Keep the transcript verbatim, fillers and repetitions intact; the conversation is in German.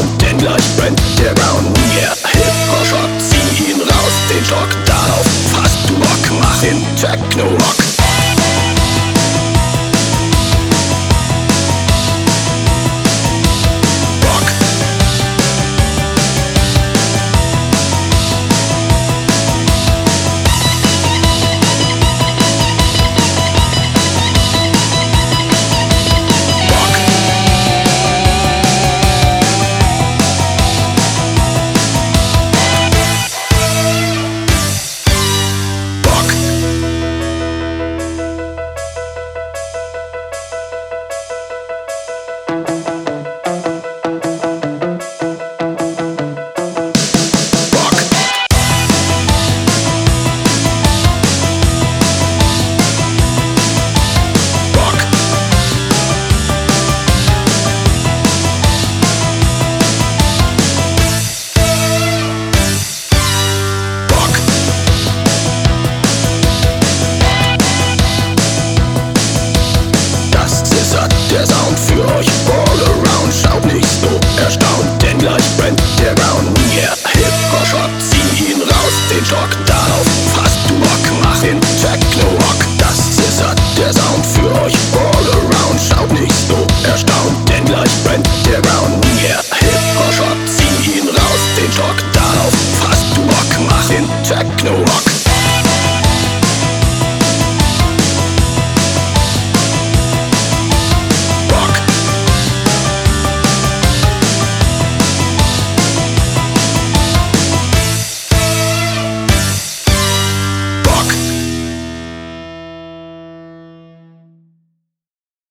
erstaunt, denn gleich brennt der Ground. Yeah, Hip-Hop-Schock, zieh ihn raus, den Schock darauf. Hast du Bock, mach ihn Techno-Rock. Der Sound für euch all around, schaut nicht so erstaunt, denn gleich brennt der Ground. Yeah, Hip-Hop-Schock, zieh ihn raus, den Schock darauf. Hast du Bock, mach ihn Techno-Rock. Das ist der Sound für euch all around, schaut nicht so erstaunt, denn gleich brennt der Ground. Yeah, Hip-Hop-Schock, zieh ihn raus, den Schock darauf. Hast du Bock, mach ihn Techno-Rock.